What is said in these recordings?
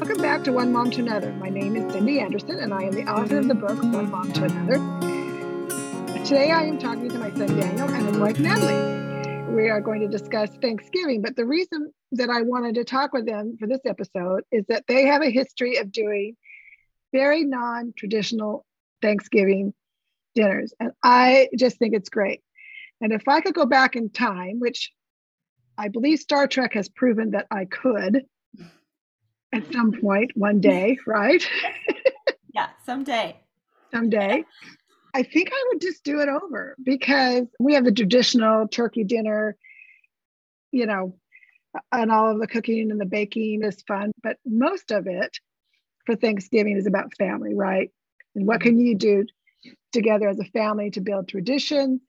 Welcome back to One Mom to Another. My name is Cindy Anderson, and I am the author of the book, One Mom to Another. Today, I am talking to my son, Daniel, and his wife, Natalie. We are going to discuss Thanksgiving, but the reason that I wanted to talk with them for this episode is that they have a history of doing very non-traditional Thanksgiving dinners, and I just think it's great. And if I could go back in time, which I believe Star Trek has proven that I could at some point, one day, right? Yeah, someday. Someday. I think I would just do it over because we have the traditional turkey dinner, you know, and all of the cooking and the baking is fun, but most of it for Thanksgiving is about family, right? And what can you do together as a family to build tradition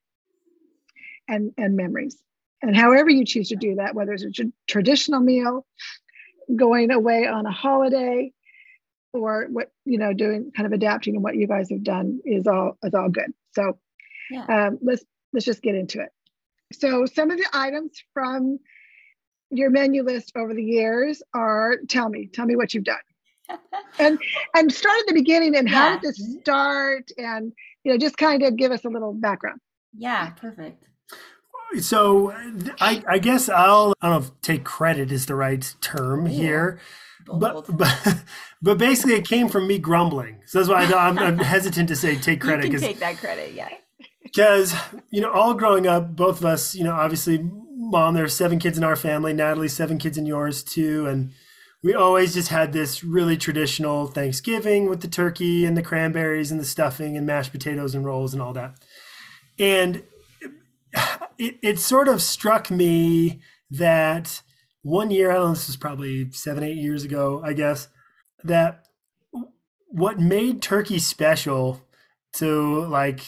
and memories? And however you choose to do that, whether it's a traditional meal, going away on a holiday, or what, doing kind of adapting, and what you guys have done is all good. So let's just get into it. So some of the items from your menu list over the years are, tell me what you've done. and start at the beginning, and how did this start, and just kind of give us a little background. Yeah, perfect. So I guess I don't know if take credit is the right term here, but basically it came from me grumbling. So that's why I'm hesitant to say take credit. You can take that credit, yeah. Because, all growing up, both of us, obviously, Mom, there's 7 kids in our family, Natalie, 7 kids in yours too. And we always just had this really traditional Thanksgiving with the turkey and the cranberries and the stuffing and mashed potatoes and rolls and all that. And it sort of struck me that one year, I don't know, this was probably 7-8 years ago, I guess, that what made turkey special to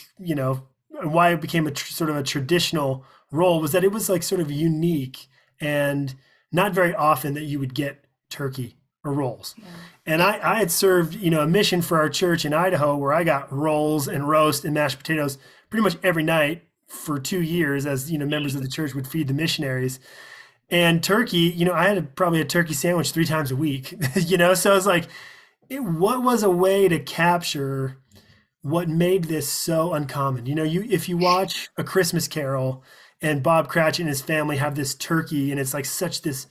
why it became a sort of a traditional role was that it was sort of unique and not very often that you would get turkey or rolls. Yeah. And I had served, a mission for our church in Idaho where I got rolls and roast and mashed potatoes pretty much every night for 2 years as, members of the church would feed the missionaries. And turkey, I had probably a turkey sandwich 3 times a week, so I was like, what was a way to capture what made this so uncommon? If you watch A Christmas Carol and Bob Cratchit and his family have this turkey and it's such this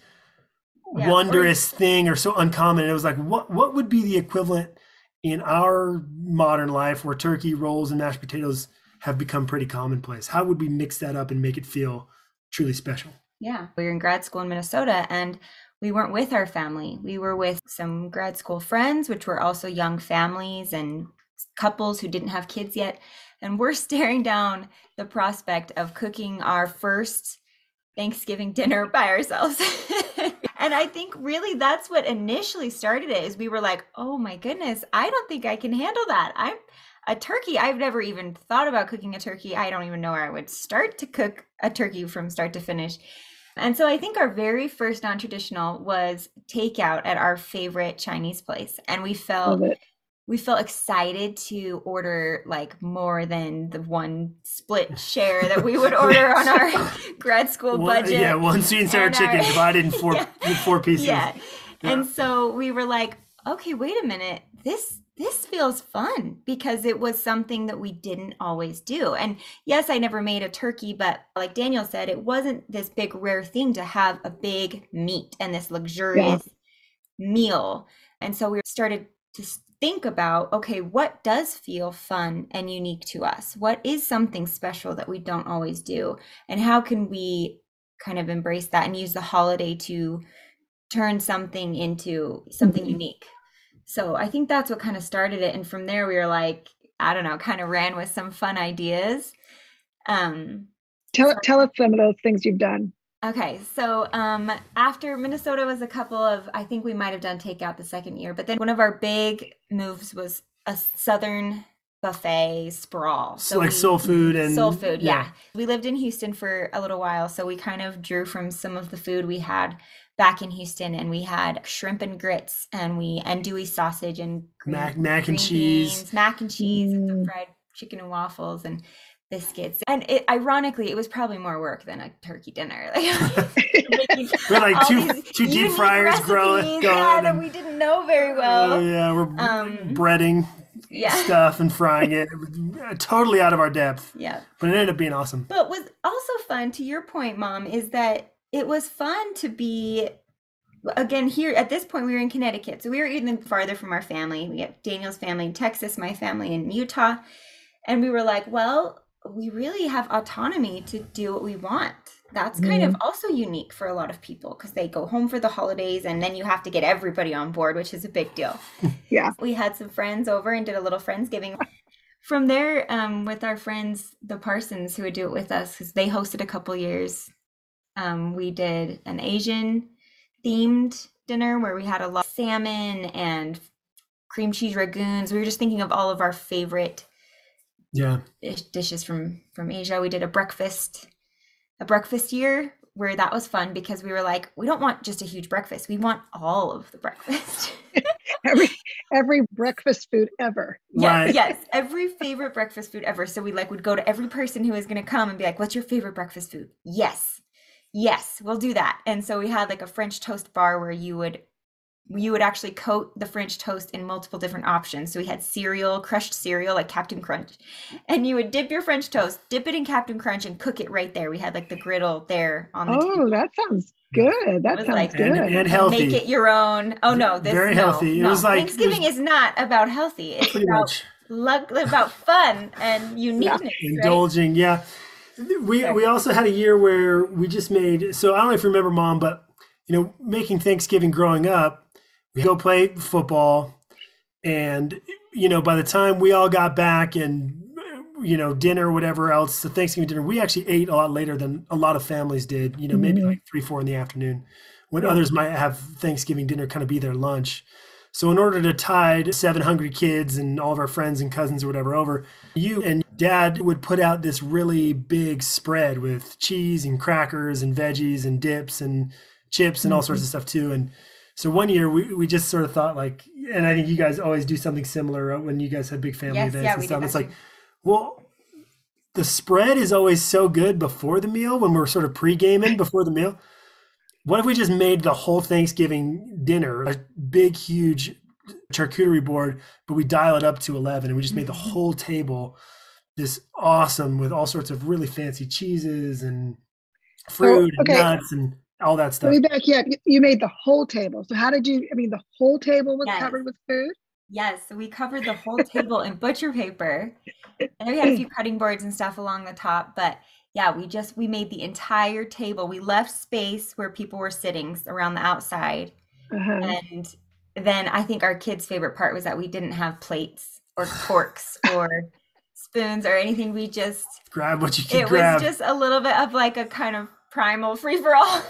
wondrous thing or so uncommon. And it was what would be the equivalent in our modern life where turkey, rolls, and mashed potatoes have become pretty commonplace? How would we mix that up and make it feel truly special? Yeah. We were in grad school in Minnesota, and we weren't with our family. We were with some grad school friends, which were also young families and couples who didn't have kids yet. And we're staring down the prospect of cooking our first Thanksgiving dinner by ourselves. And I think really that's what initially started it, is we were like, oh my goodness, I don't think I can handle that. A turkey, I've never even thought about cooking a turkey. I don't even know where I would start to cook a turkey from start to finish. And so I think our very first non-traditional was takeout at our favorite Chinese place. And we felt excited to order more than the one split share that we would order on our grad school budget. Yeah, one sweet and sour chicken divided in four pieces. Yeah. And so we were like, okay, wait a minute. This feels fun, because it was something that we didn't always do. And yes, I never made a turkey, but like Daniel said, it wasn't this big rare thing to have a big meat and this luxurious meal. And so we started to think about, okay, what does feel fun and unique to us? What is something special that we don't always do? And how can we kind of embrace that and use the holiday to turn something into something unique? So I think that's what kind of started it. And from there, we were like, I don't know, kind of ran with some fun ideas. Tell us some of those things you've done. Okay. So after Minnesota was I think we might've done takeout the second year, but then one of our big moves was a Southern buffet sprawl. So soul food. Yeah. We lived in Houston for a little while, so we kind of drew from some of the food we had back in Houston, and we had shrimp and grits, and andouille sausage and mac and cheese, beans, mac and cheese, and some fried chicken and waffles and biscuits. And ironically, it was probably more work than a turkey dinner. We had like All two these deep unique fryers recipes, going. that we didn't know very well. Oh yeah, we're breading Yeah. stuff and frying it. It was totally out of our depth. Yeah. But it ended up being awesome. But was also fun, to your point, Mom, is that it was fun to be, again, here at this point, we were in Connecticut. So we were even farther from our family. We have Daniel's family in Texas, my family in Utah. And we were like, well, we really have autonomy to do what we want. That's kind of also unique for a lot of people because they go home for the holidays and then you have to get everybody on board, which is a big deal. Yeah. We had some friends over and did a little Friendsgiving. From there, with our friends, the Parsons, who would do it with us, because they hosted a couple years, we did an Asian themed dinner where we had a lot of salmon and cream cheese ragoons. We were just thinking of all of our favorite dishes from Asia. We did a breakfast year where that was fun because we were like, we don't want just a huge breakfast. We want all of the breakfast. every breakfast food ever. Right. Yes, every favorite breakfast food ever. So we would go to every person who was going to come and be like, what's your favorite breakfast food? Yes, we'll do that. And so we had like a French toast bar where you would actually coat the French toast in multiple different options. So we had cereal, crushed cereal, like Captain Crunch. And you would dip your French toast, dip it in Captain Crunch and cook it right there. We had like the griddle there on the table. Oh, that sounds good. That sounds good. And healthy. Make it your own. Oh no, very healthy. It was like Thanksgiving is not about healthy. It's about fun and uniqueness. Indulging, right? We also had a year where we just made, so I don't know if you remember, Mom, but making Thanksgiving growing up, we go play football, and by the time we all got back and dinner, whatever else, the Thanksgiving dinner, we actually ate a lot later than a lot of families did. Maybe like 3-4 in the afternoon, when others might have Thanksgiving dinner kind of be their lunch. So in order to tide 7 hungry kids and all of our friends and cousins or whatever over, you and Dad would put out this really big spread with cheese and crackers and veggies and dips and chips and all sorts of stuff too. And so one year we just sort of thought like, and I think you guys always do something similar when you guys have big family events and stuff. It's like, well, the spread is always so good before the meal when we're sort of pre-gaming before the meal. What if we just made the whole Thanksgiving dinner a big, huge charcuterie board, but we dial it up to 11 and we just made the whole table this awesome with all sorts of really fancy cheeses and fruit and nuts and all that stuff. Let me back you up. You made the whole table. So how did you, the whole table was covered with food? Yes. So we covered the whole table in butcher paper. And then we had a few cutting boards and stuff along the top. But yeah, we made the entire table. We left space where people were sitting around the outside. And then I think our kids' favorite part was that we didn't have plates or forks or spoons or anything. We just grab what you could grab. It was just a little bit of like a kind of primal free-for-all.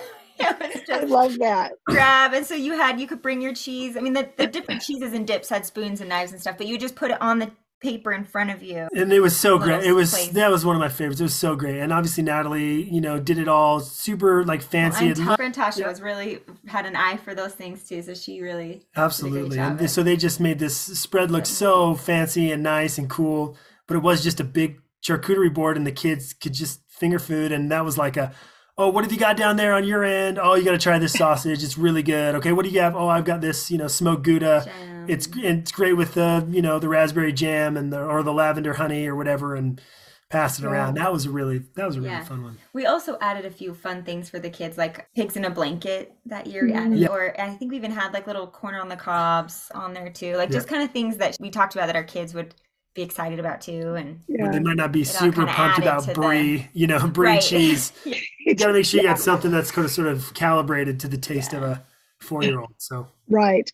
I love that. Grab. And so you could bring your cheese. I mean, the different cheeses and dips had spoons and knives and stuff, but you just put it on the paper in front of you. And it was so great. That was one of my favorites. It was so great. And obviously Natalie, did it all super like fancy. Well, and Tasha had an eye for those things too. So she really absolutely. And so they just made this spread look so fancy and nice and cool, but it was just a big charcuterie board and the kids could just finger food. And that was like oh, what have you got down there on your end? Oh, you got to try this sausage. It's really good. Okay, what do you have? Oh, I've got this, smoked Gouda. Jam. It's great with the, the raspberry jam and or the lavender honey or whatever, and pass it around. That was a really fun one. We also added a few fun things for the kids, like pigs in a blanket that year we added, or I think we even had like little corn on the cobs on there too, like just kind of things that we talked about that our kids would be excited about too, and they might not be super pumped about brie, brie cheese. You got to make sure you got something that's kind of sort of calibrated to the taste of a 4-year-old. So right.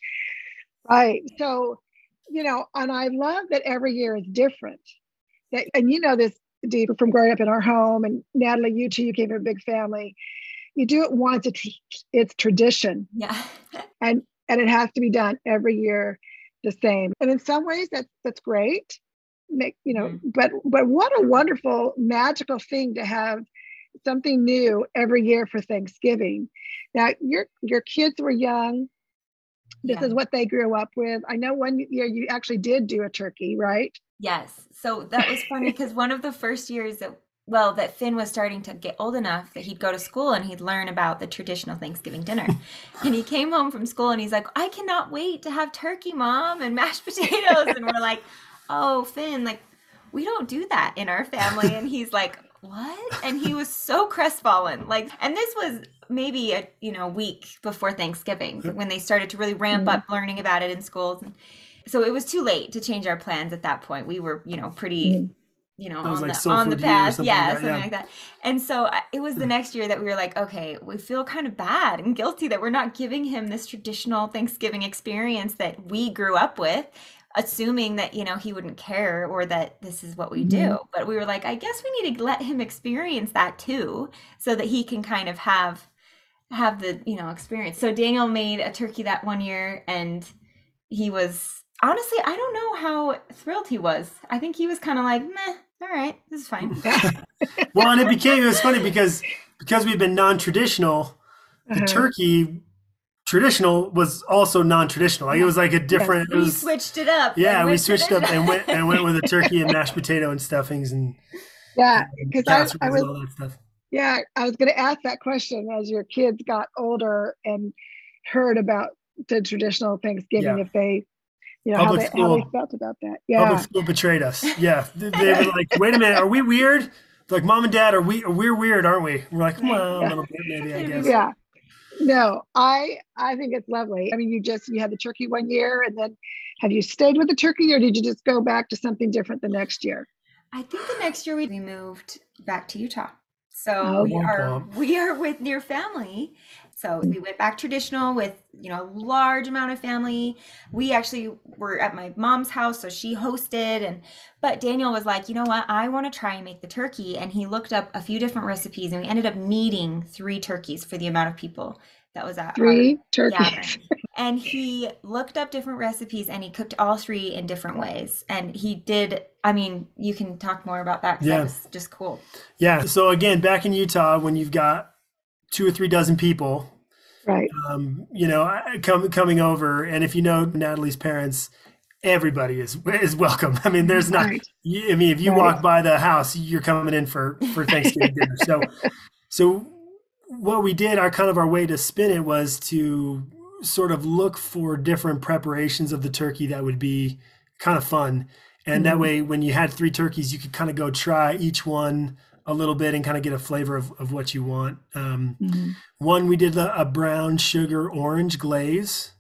So, and I love that every year is different. And this, Dee, from growing up in our home, and Natalie, you too, you came from a big family. You do it once; it's tradition. Yeah, and it has to be done every year, the same. And in some ways, that's great. But what a wonderful, magical thing to have something new every year for Thanksgiving. Now, your kids were young. This is what they grew up with. I know one year you actually did do a turkey, right? Yes. So that was funny because one of the first years that well, that Finn was starting to get old enough that he'd go to school and he'd learn about the traditional Thanksgiving dinner. And he came home from school and he's like, I cannot wait to have turkey, Mom, and mashed potatoes. And we're like, oh, Finn, like, we don't do that in our family. And he's like, what? And he was so crestfallen. Like, and this was maybe a week before Thanksgiving when they started to really ramp up learning about it in schools. And so it was too late to change our plans at that point. We were, pretty on the path. Something like that. And so it was the next year that we were like, okay, we feel kind of bad and guilty that we're not giving him this traditional Thanksgiving experience that we grew up with, assuming that, he wouldn't care or that this is what we do. But we were like, I guess we need to let him experience that too, so that he can kind of have the, experience. So Daniel made a turkey that one year, and he was, honestly, I don't know how thrilled he was. I think he was kind of like, meh, all right, this is fine. Well, and it was funny because we've been non-traditional, the turkey traditional was also non-traditional. Like it was like a different. We switched it up. Yeah, we switched up and went with a turkey and mashed potato and stuffings and because I was all that stuff. Yeah, I was going to ask that question as your kids got older and heard about the traditional Thanksgiving, if they. How they felt about that. Yeah. Public school betrayed us. Yeah. They were like, wait a minute, are we weird? They're like, Mom and Dad, we're weird, aren't we? We're like, well, a little bit maybe, I guess. Yeah. No, I think it's lovely. I mean, you had the turkey one year, and then have you stayed with the turkey, or did you just go back to something different the next year? I think the next year we moved back to Utah. So we are with near family. So we went back traditional with, a large amount of family. We actually were at my mom's house, so she hosted. But Daniel was like, you know what? I want to try and make the turkey. And he looked up a few different recipes, and we ended up needing 3 turkeys for the amount of people that was at 3 turkeys. And he looked up different recipes, and he cooked all 3 in different ways. And he did, you can talk more about that. That was just cool. Yeah. So again, back in Utah, when you've got 2 or 3 dozen people, right? Coming over, and if you know Natalie's parents, everybody is welcome. I mean, there's not. Right. If you walk by the house, you're coming in for Thanksgiving dinner. So what we did, our way to spin it was to sort of look for different preparations of the turkey that would be kind of fun, and that way, when you had 3 turkeys, you could kind of go try each one a little bit and kind of get a flavor of what you want. One, we did a brown sugar orange glaze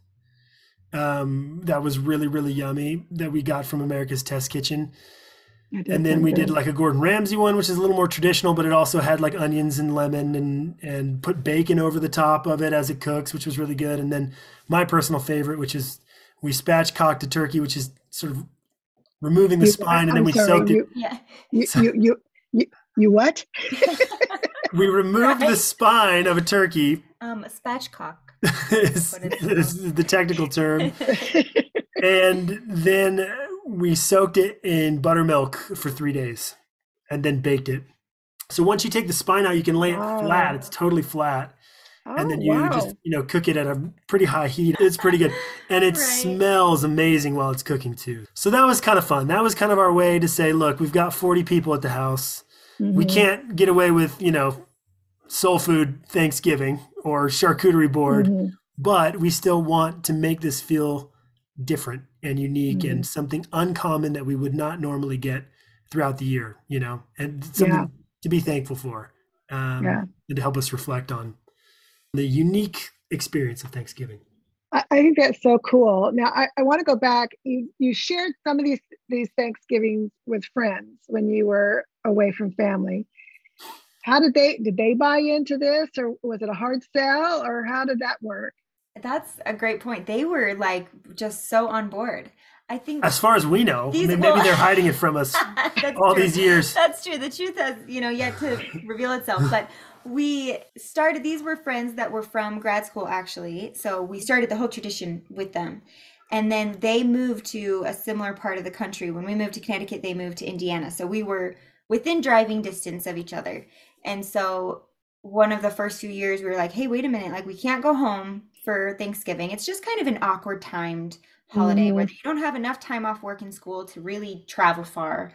that was really, really yummy, that we got from America's Test Kitchen. And then we did like a Gordon Ramsay one, which is a little more traditional, but it also had like onions and lemon and put bacon over the top of it as it cooks, which was really good. And then my personal favorite, which is we spatchcocked a turkey, which is sort of removing the spine, and then we soaked it. You what? We removed the spine of a turkey. A spatchcock is the technical term. And then we soaked it in buttermilk for 3 days and then baked it. So once you take the spine out, you can lay it flat. It's totally flat. And then you just, cook it at a pretty high heat. It's pretty good. And it smells amazing while it's cooking too. So that was kind of fun. That was kind of our way to say, look, we've got 40 people at the house. We can't get away with, soul food Thanksgiving or charcuterie board, but we still want to make this feel different and unique and something uncommon that we would not normally get throughout the year, and something to be thankful for, and to help us reflect on the unique experience of Thanksgiving. I think that's so cool. Now, I want to go back. You shared some of these Thanksgivings with friends when you were away from family. How did they buy into this, or was it a hard sell, or how did that work? That's a great point. They were like just so on board. I think, as far as we know, maybe they're hiding it from us all these years. That's true. The truth has, yet to reveal itself. But these were friends that were from grad school, actually. So we started the whole tradition with them. And then they moved to a similar part of the country. When we moved to Connecticut, they moved to Indiana. So we were within driving distance of each other. And so one of the first few years, we were like, hey, wait a minute, like we can't go home for Thanksgiving. It's just kind of an awkward timed holiday where you don't have enough time off work and school to really travel far.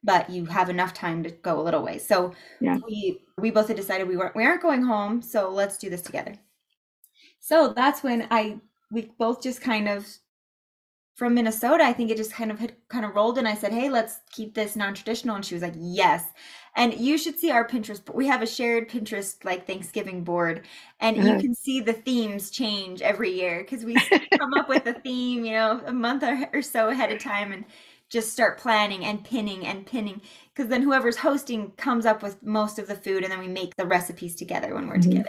but you have enough time to go a little ways. So Yeah. we both had decided we aren't going home, so let's do this together. So that's when we both just kind of, from Minnesota, I think it just kind of rolled, and I said, hey, let's keep this non-traditional, and she was like, yes. And you should see our Pinterest. We have a shared Pinterest like Thanksgiving board, and you can see the themes change every year because we come up with a theme, a month or so ahead of time, and just start planning and pinning because then whoever's hosting comes up with most of the food, and then we make the recipes together when we're together.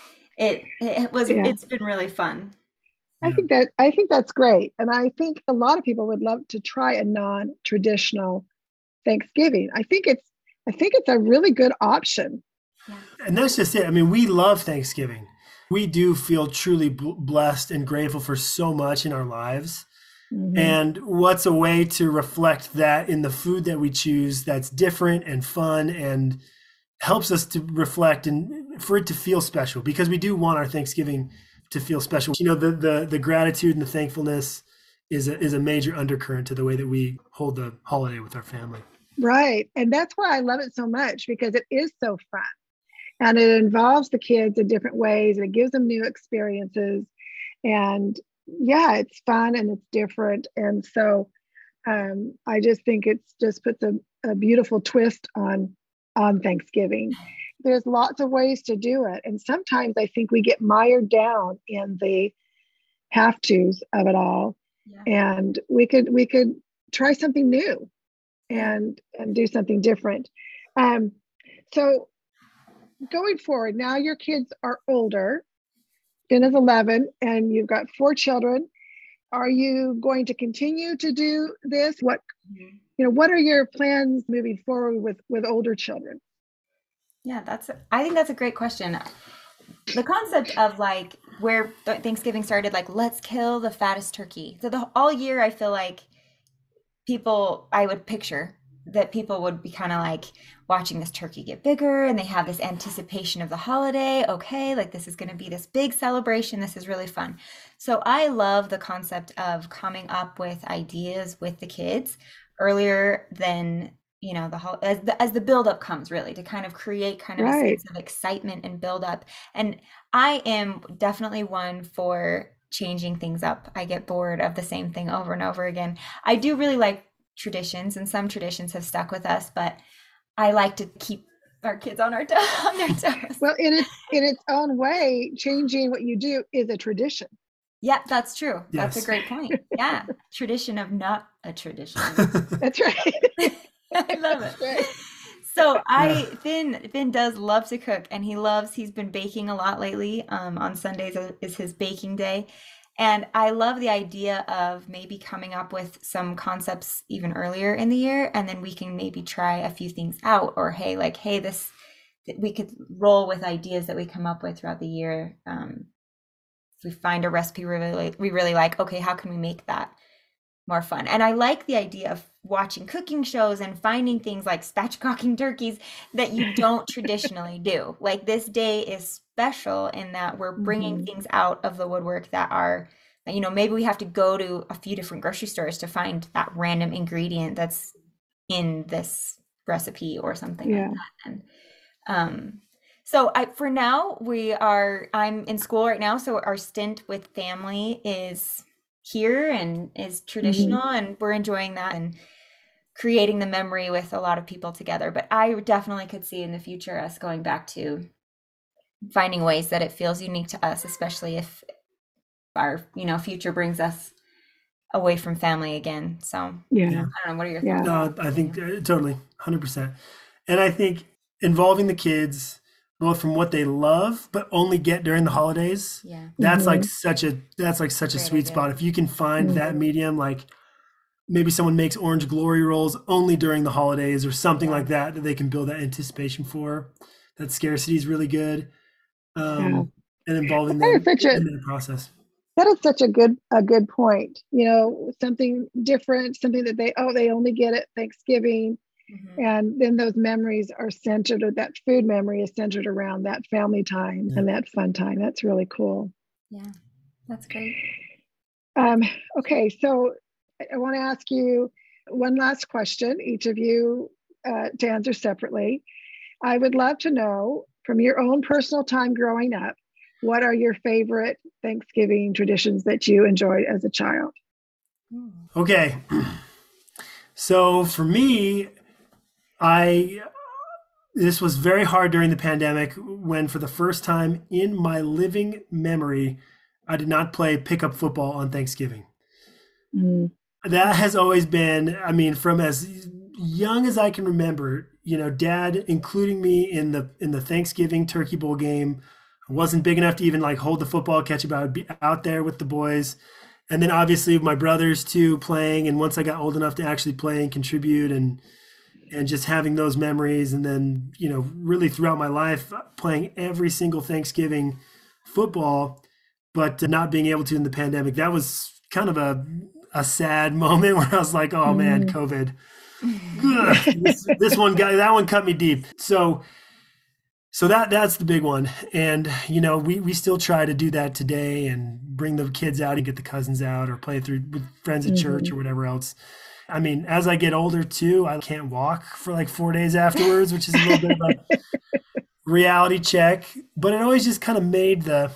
It's been really fun. I think that's great. And I think a lot of people would love to try a non-traditional Thanksgiving. I think it's a really good option. Yeah. And that's just it. I mean, we love Thanksgiving. We do feel truly blessed and grateful for so much in our lives. Mm-hmm. And what's a way to reflect that in the food that we choose that's different and fun and helps us to reflect and for it to feel special, because we do want our Thanksgiving to feel special. The gratitude and the thankfulness is a major undercurrent to the way that we hold the holiday with our family. Right. And that's why I love it so much, because it is so fun and it involves the kids in different ways and it gives them new experiences. And yeah, it's fun and it's different. And so I just think it's just puts a beautiful twist on Thanksgiving. There's lots of ways to do it. And sometimes I think we get mired down in the have-tos of it all. Yeah. And we could try something new and do something different. So going forward, now your kids are older. Ben is 11 and you've got 4 children. Are you going to continue to do this? What are your plans moving forward with older children? Yeah, I think that's a great question. The concept of like where Thanksgiving started, like let's kill the fattest turkey. So all year I feel like I would picture that people would be kind of like watching this turkey get bigger and they have this anticipation of the holiday. Okay, like this is going to be this big celebration. This is really fun. So I love the concept of coming up with ideas with the kids earlier than as the buildup comes, really, to kind of create kind of a sense of excitement and buildup. And I am definitely one for changing things up. I get bored of the same thing over and over again. I do really like traditions, and some traditions have stuck with us, but I like to keep our kids on their toes. Well, in its own way, changing what you do is a tradition. Yeah, that's true. Yes. That's a great point. Yeah, tradition of not a tradition. That's right. I love it. Right. So Finn does love to cook, and he's been baking a lot lately. On Sundays is his baking day. And I love the idea of maybe coming up with some concepts even earlier in the year, and then we can maybe try a few things out, or we could roll with ideas that we come up with throughout the year. If we find a recipe we really like, okay, how can we make that more fun? And I like the idea of watching cooking shows and finding things like spatchcocking turkeys that you don't traditionally do. Like this day is special in that we're bringing things out of the woodwork that are, maybe we have to go to a few different grocery stores to find that random ingredient that's in this recipe or something like that. And so for now I'm in school right now, so our stint with family is here and is traditional, and we're enjoying that and creating the memory with a lot of people together. But I definitely could see in the future us going back to finding ways that it feels unique to us, especially if our future brings us away from family again. So I don't know, what are your thoughts? No, I think totally 100%. And I think involving the kids both from what they love but only get during the holidays. Yeah. That's like such a sweet spot. If you can find that medium, like maybe someone makes orange glory rolls only during the holidays or something like that they can build that anticipation for. That scarcity is really good. And involving them in the process. That is such a good point. Something different, something that they only get at Thanksgiving. And then those memories are centered, or that food memory is centered around that family time and that fun time. That's really cool. Yeah, that's great. Okay, so I want to ask you one last question. Each of you to answer separately. I would love to know from your own personal time growing up, what are your favorite Thanksgiving traditions that you enjoyed as a child? Okay. So for me, this was very hard during the pandemic when for the first time in my living memory, I did not play pickup football on Thanksgiving. Mm. That has always been, I mean, from as young as I can remember, Dad including me in the Thanksgiving Turkey Bowl game. I wasn't big enough to even like hold the football, catch it, but I would be out there with the boys. And then obviously my brothers too playing. And once I got old enough to actually play and contribute and just having those memories. And then, really throughout my life playing every single Thanksgiving football, but not being able to in the pandemic. That was kind of a sad moment where I was like, oh man, COVID. That one cut me deep. So that's the big one. And, we still try to do that today and bring the kids out and get the cousins out or play through with friends at church or whatever else. I mean, as I get older too, I can't walk for like 4 days afterwards, which is a little bit of a reality check, but it always just kind of made the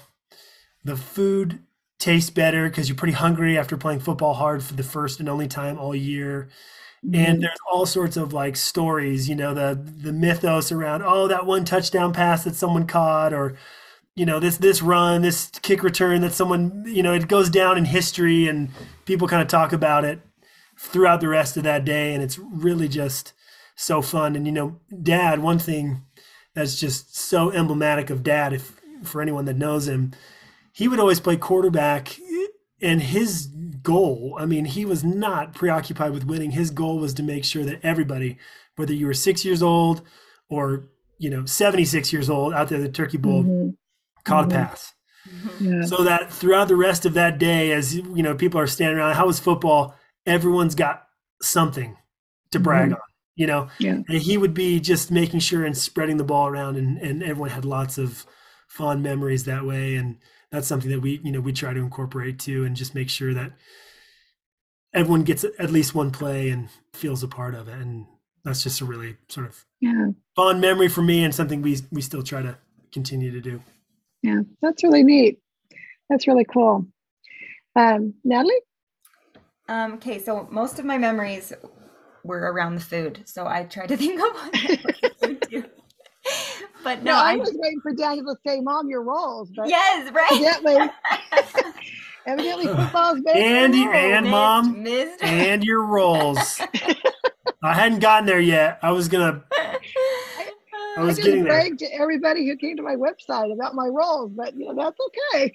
food taste better because you're pretty hungry after playing football hard for the first and only time all year. And there's all sorts of like stories, the mythos around, that one touchdown pass that someone caught, or, this run, this kick return that someone, it goes down in history and people kind of talk about it throughout the rest of that day. And it's really just so fun. And, Dad, one thing that's just so emblematic of Dad, for anyone that knows him, he would always play quarterback, and his goal, I mean, he was not preoccupied with winning. His goal was to make sure that everybody, whether you were 6 years old or, 76 years old out there at the Turkey Bowl, caught a pass. Yeah. So that throughout the rest of that day, as, people are standing around, how was football? Everyone's got something to brag on, Yeah. And he would be just making sure and spreading the ball around, and everyone had lots of fond memories that way. And that's something that we try to incorporate too, and just make sure that everyone gets at least one play and feels a part of it. And that's just a really sort of fond memory for me, and something we still try to continue to do. Yeah, that's really neat. That's really cool. Natalie? Okay, so most of my memories were around the food. So I tried to think of one too. But no, I was waiting for Daniel to say, "Mom, your rolls." But yes, right. Evidently, football's big. And Mom, and your rolls. I hadn't gotten there yet. I was getting there. Brag to everybody who came to my website about my rolls, but that's okay.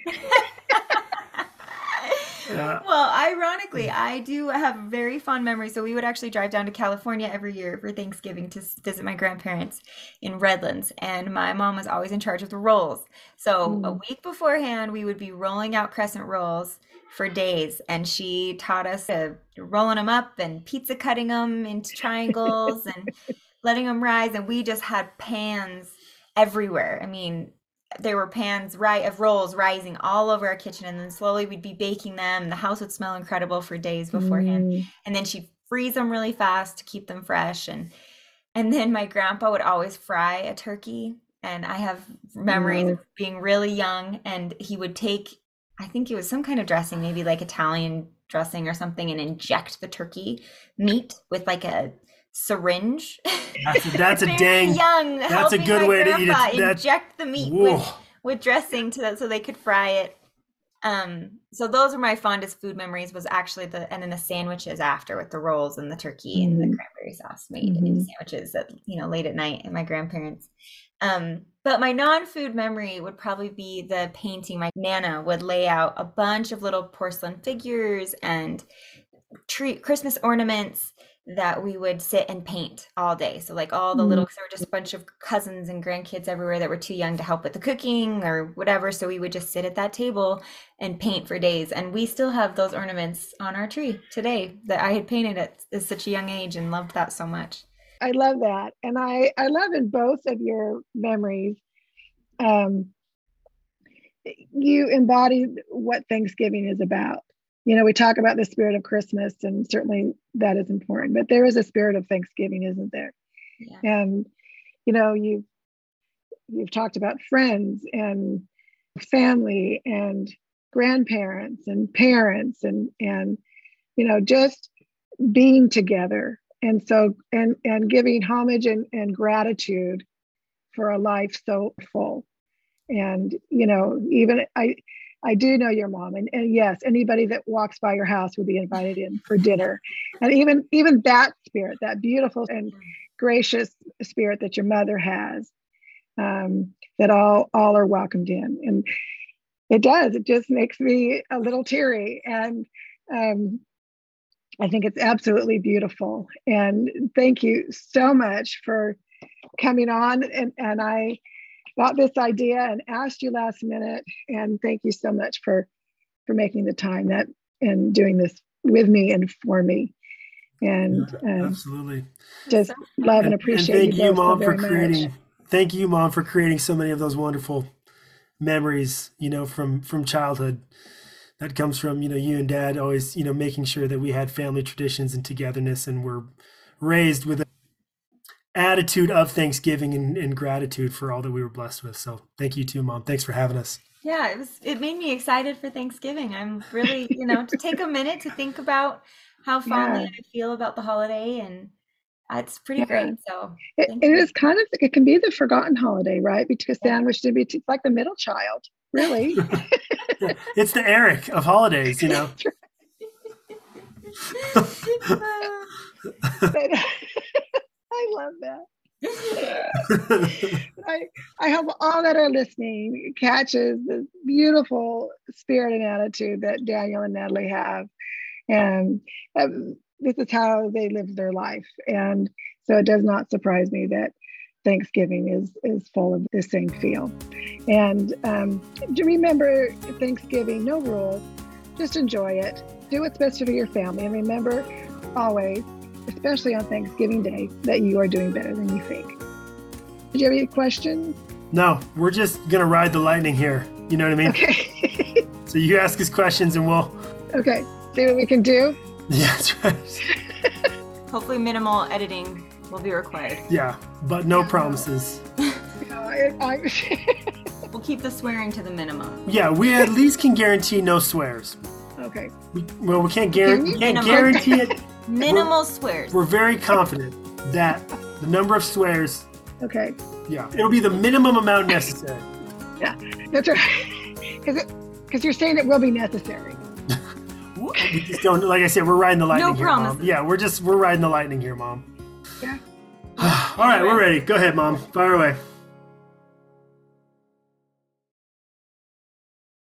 Well, ironically, I do have very fond memories. So we would actually drive down to California every year for Thanksgiving to visit my grandparents in Redlands. And my mom was always in charge of the rolls. So a week beforehand, we would be rolling out crescent rolls for days. And she taught us rolling them up and pizza cutting them into triangles and letting them rise. And we just had pans everywhere. I mean, there were pans of rolls rising all over our kitchen, and then slowly we'd be baking them. The house would smell incredible for days beforehand. And then she'd freeze them really fast to keep them fresh. And then my grandpa would always fry a turkey. And I have memories of being really young, and he would take, I think it was some kind of dressing, maybe like Italian dressing or something, and inject the turkey meat with like a syringe. That's a dang young. That's a good way to eat it. Inject the meat with dressing so they could fry it. So those are my fondest food memories. Was actually and then the sandwiches after with the rolls and the turkey and the cranberry sauce made into sandwiches at late at night at my grandparents. But my non-food memory would probably be the painting. My Nana would lay out a bunch of little porcelain figures and Christmas ornaments that we would sit and paint all day. So like all the there were just a bunch of cousins and grandkids everywhere that were too young to help with the cooking or whatever. So we would just sit at that table and paint for days. And we still have those ornaments on our tree today that I had painted at such a young age and loved that so much. I love that. And I love in both of your memories, you embody what Thanksgiving is about. We talk about the spirit of Christmas, and certainly that is important, but there is a spirit of Thanksgiving, isn't there? Yeah. And, you've talked about friends and family and grandparents and parents and just being together. And so, and giving homage and gratitude for a life so full. And, even I do know your mom, and yes, anybody that walks by your house will be invited in for dinner. And even that spirit, that beautiful and gracious spirit that your mother has, that all are welcomed in. And it just makes me a little teary. And I think it's absolutely beautiful. And thank you so much for coming on. And I got this idea and asked you last minute. And thank you so much for making the time and doing this with me and for me. And absolutely, just love and appreciate and thank you, Mom, so for creating. Thank you, Mom, for creating so many of those wonderful memories. From childhood. That comes from you and Dad always making sure that we had family traditions and togetherness, and were raised with an attitude of thanksgiving and gratitude for all that we were blessed with. So thank you too, Mom. Thanks for having us. Yeah, it made me excited for Thanksgiving. I'm really, to take a minute to think about how fondly I feel about the holiday, and it's pretty great. So it can be the forgotten holiday, right? Because sandwiched in between, it's like the middle child, really. It's the Eric of holidays, I love that. I hope all that are listening catches the beautiful spirit and attitude that Daniel and Natalie have. And this is how they live their life. And so it does not surprise me that Thanksgiving is full of the same feel. And to remember Thanksgiving, no rules, just enjoy it. Do what's best for your family. And remember always, especially on Thanksgiving Day, that you are doing better than you think. Did you have any questions? No, we're just going to ride the lightning here. You know what I mean? Okay. So you ask us questions and we'll... Okay. See what we can do? Yeah, that's right. Hopefully minimal editing will be required. Yeah, but no promises. We'll keep the swearing to the minimum. Yeah, we at least can guarantee no swears. Okay. We can't guarantee it. Minimal swears. We're very confident that the number of swears... Okay. Yeah, it'll be the minimum amount necessary. Yeah, that's right. Because you're saying it will be necessary. We just don't, like I said, we're riding the lightning here, promises. Mom. Yeah, we're riding the lightning here, Mom. Yeah. All right, we're ready. Go ahead, Mom. Fire away.